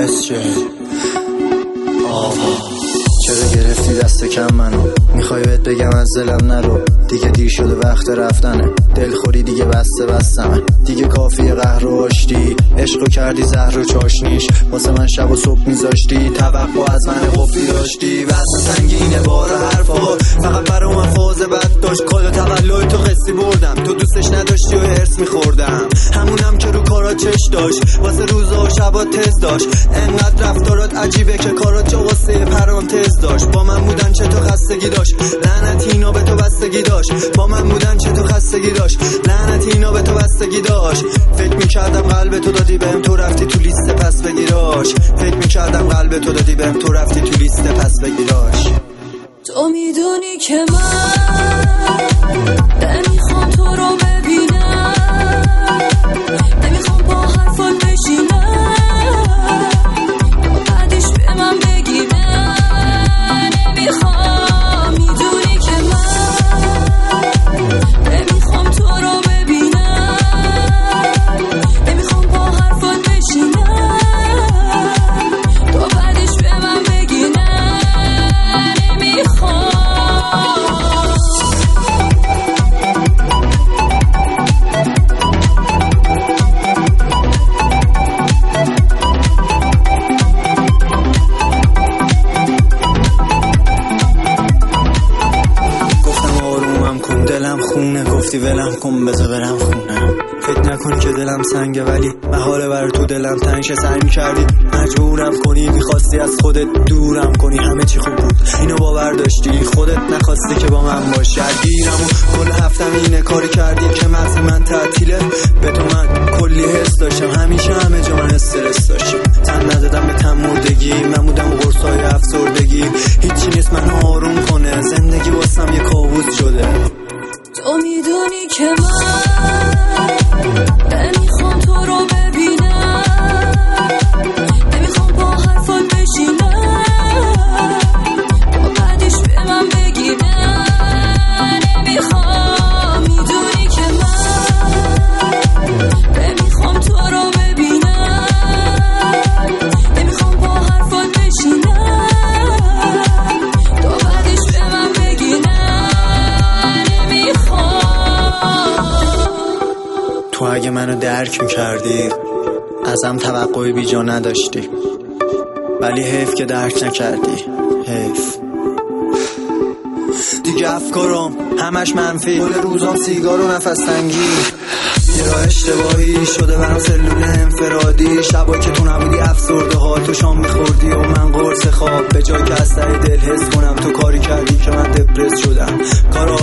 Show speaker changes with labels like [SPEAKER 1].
[SPEAKER 1] چرا گرفتی دست کم منو؟ میخوای بهت بگم از دلم نرو، دیگه دیر شده وقت رفتنه، دلخوری دیگه بستمه، دیگه کافیه قهر و آشتی، عشقو کردی زهر و چاشنیش، واسه من شب و صبح میذاشتی، توقع از من قفلی داشتی، واسه سنگینه بار حرفا، فقط برای من فاز بد داشت، کل تولد تو قصی بردم، تو دوستش نداشتی و هرس میخوردم، همونم که رو کارات چش داشت، واسه روزا و شبا تز داشت، انقدر رفتارات عجیبه که کارات جا واسه پرانتز داشت، با من بودن چه تو خستگی داشت، لعنت اینا به تو بستگی داشت، با من بودن چه تو خستگی داشت، لعنت اینا به تو بستگی داشت، فکر میکردم قلب تو دادی بهم، تو رفتی تو لیست پس بگیراش، فکر میکردم قلب تو دادی بهم، تو رفتی تو لیست پس بگیراش.
[SPEAKER 2] تو میدونی که من نمیخوام تو رو ببینم، نمیخوام با حرفات بشینم، بعدش به من بگی نه نمیخوام، میدونی که من نمیخوام تو رو ببینم، نمیخوام با حرفات بشینم، تو بعدش به من بگی نه نمیخوام.
[SPEAKER 1] دلم خونه گفتی ولم کن بذار برم خونه، فکر نکنی که دلم سنگه ولی محاله برای تو دلم تنگ شه، سعی می‌کردی مجبورم کنی، می‌خواستی از خودت دورم کنی، همه چی خوب بود اینو باور داشتی، خودت نخواستی که با من باشی، گیرم و کل هفتم اینه کاری کردی که مغز من تعطیله، به تو من کلی حس داشتم، همیشه همه جا من استرس داشتم، تن ندادم به تن مردگی، من بودم قرصای افسردگی، هیچی نیست منو آروم کنه، زندگی واسم یه کابوس شده.
[SPEAKER 2] تو میدونی که من نمیخوام تو رو ببینم، نمیخوام با حرفات بشینم، تو بعدش به من بگی نه نمیخوام، میدونی که من نمیخوام تو رو ببینم، نمیخوام با حرفات بشینم، تو بعدش به من بگی نه نمیخوام.
[SPEAKER 1] تو اگه منو درک میکردی ازم توقعی بی جا نداشتی، ولی حیف که درک نکردی، حیف. دیگه افکارم همش منفی، کل روزام سیگار و نفس تنگی، یه راه اشتباهی شده برام سلول انفرادی، شبا که تو نبودی افسرده ها، تو شام میخوردی و من قرص خواب، به جای که از ته دل حس کنم تو کاری کردی که من دپرس شدم، کار